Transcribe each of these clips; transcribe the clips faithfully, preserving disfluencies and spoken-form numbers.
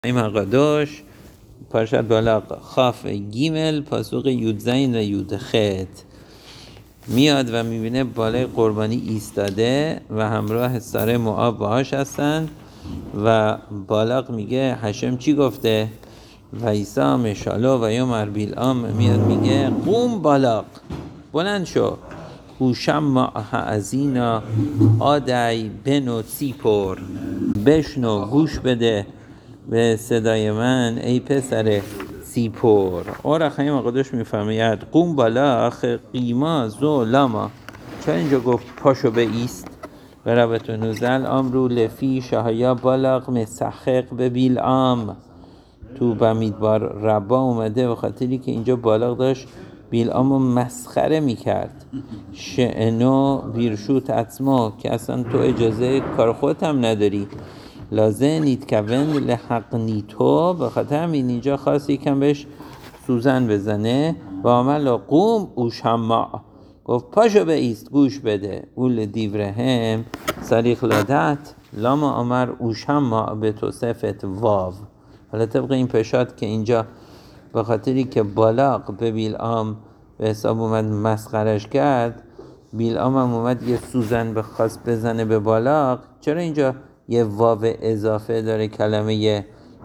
این مقاداش پارشت بلاغ خاف گیمل پاسوق یودزین و یودخت میاد و میبینه بالای قربانی ایستاده و همراه ساره موآب باهاش هستن و بالاق میگه هشم چی گفته؟ و عیسی مشالو و یومر بیلعام میاد میگه قوم بالاق بلند شو هوشم هعزینا آدی بنو سیپور بشنو گوش بده به صدای من ای پسر سیپور. اور خیلی مقدش میفهمید قوم بالاخ قیما زو لاما چرا اینجا گفت پاشو به ایست و ربط نوزل امرو لفی شهایا بالاق مسخق به بیلعام تو بمیدبار ربا اومده و خاطری که اینجا بالاق داشت بیلعامو مسخره میکرد شعنو بیرشوت عطمو که اصلا تو اجازه کار خودت هم نداری لازم نیت کون لحق نیتو به خاطر همین اینجا خواست یکم بهش سوزن بزنه و عمل قوم اوشما گفت پاشو به ایست گوش بده اول دیورهم سریخ لادت لاما عمر اوشما به توصفت واو. حالا طبق این پشات که اینجا به خاطری که بالاق به بیلعام به حساب اومد مسخرش کرد بیلعام هم اومد یه سوزن بخواست بزنه به بالاق چرا اینجا یه واو اضافه داره کلمه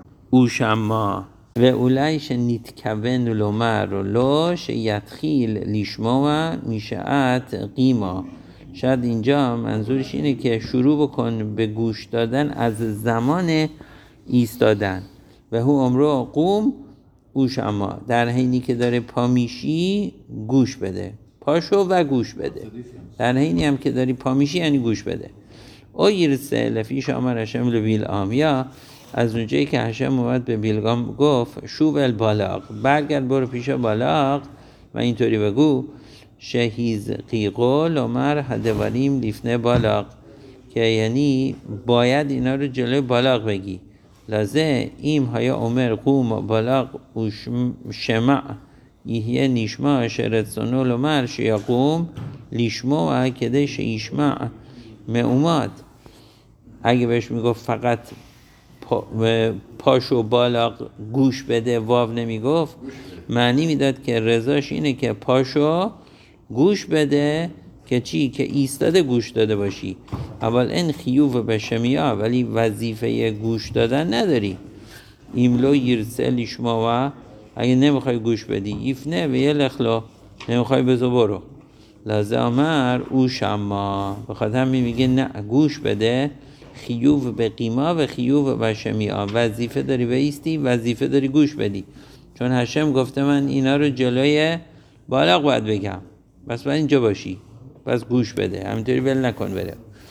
اوشما و اولیش نیتکون لومر و لوش یتخیل لیشما میشهت قیما. شاید اینجا منظورش اینه که شروع بکن به گوش دادن از زمان ایستادن و هو امرو قوم اوشما در حینی که داره پامیشی گوش بده پاشو و گوش بده در حینی هم که داری پامیشی یعنی گوش بده. او یرسه لفیش آمر هشم لبیلعام یا از اونجایی که هشم اومد به بیلعام گفت شوول بالاق برگرد برو پیش بالاق و اینطوری بگو شهیز قیقو لومر هدواریم لیفنه بالاق که یعنی باید اینا رو جلوی بالاق بگی لازه ایم های عمر قوم بالاق و شمع یهیه نیشما شرطسونو لومر شیا قوم لیشما و کده شیشمع معومات اگه بهش میگفت فقط پا پاشو بالاق گوش بده واو نمیگفت معنی میداد که رضاش اینه که پاشو گوش بده که چی؟ که ایستاده گوش داده باشی. اول این خیوف به شمیا ولی وظیفه گوش دادن نداری. ایملو یرسه لیشما و اگه نمیخوای گوش بدی ایفنه و یه لخلا نمیخوای بزو برو لازه آمر او شما بخاطر همین میگه نه گوش بده خیوف به قیما و خیوف به شمیا وظیفه داری بایستی وظیفه داری گوش بدی چون هشم گفته من اینا رو جلوی بالاق باید بگم بس باید اینجا باشی بس گوش بده همینطوری ول نکن بره.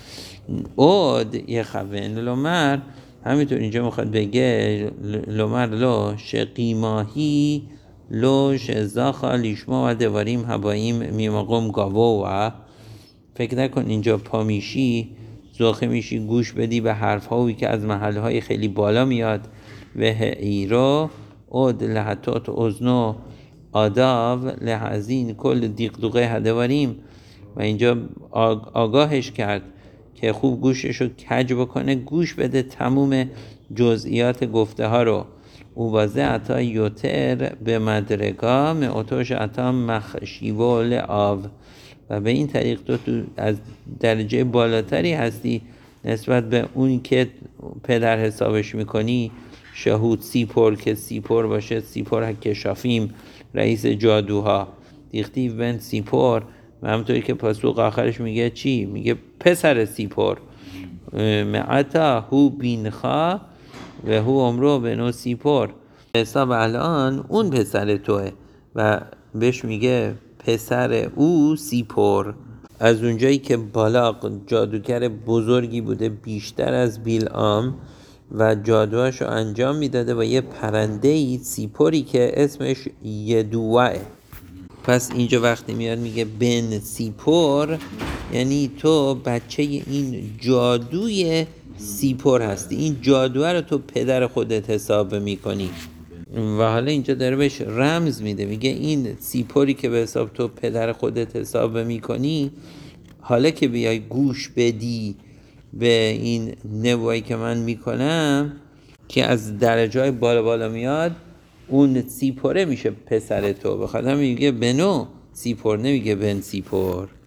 اود یه خوین لومر همینطور اینجا میخواد بگه لومر لو شقیماهی لو شزاخا لیشما و دواریم هباییم میماقوم گاوو و فکر نکن اینجا پا میشی زاخه میشی گوش بدی به حرف هایی که از محل های خیلی بالا میاد و ایرو اود لحطات ازنو آداو لحزین کل دیقدوقه هدواریم و اینجا آگاهش کرد که خوب گوشش رو کج بکنه گوش بده تموم جزئیات گفته ها رو او بازه عطا یوتر به مدرگا معتوش عطا مخشیول آو و به این طریق تو, تو از درجه بالاتری هستی نسبت به اون که پدر حسابش میکنی شهود سیپور که سیپور باشه سیپور کشافیم رئیس جادوها دیختیو بن سیپور و همونطوری که پاسوق آخرش میگه چی؟ میگه پسر سیپور معتا هو بینخا و هو عمرو بنو سیپور حساب الان اون پسر توه و بهش میگه پسر او سیپور. از اونجایی که بالاق جادوگر بزرگی بوده بیشتر از بیلعام و جادوهاش رو انجام میداده و یه پرنده‌ای سیپوری که اسمش یدوعه پس اینجا وقتی میاد میگه بن سیپور یعنی تو بچه این جادوی سیپور هستی این جادوه رو تو پدر خودت حساب میکنی و حالا اینجا داره بهش رمز میده میگه این سیپوری که به حساب تو پدر خودت حساب میکنی حالا که بیای گوش بدی به این نبوایی که من میکنم که از درجه های بالا بالا میاد، اون سیپوره میشه پسر تو. بخاطر همین میگه بنو سیپور، نمیگه بن سیپور.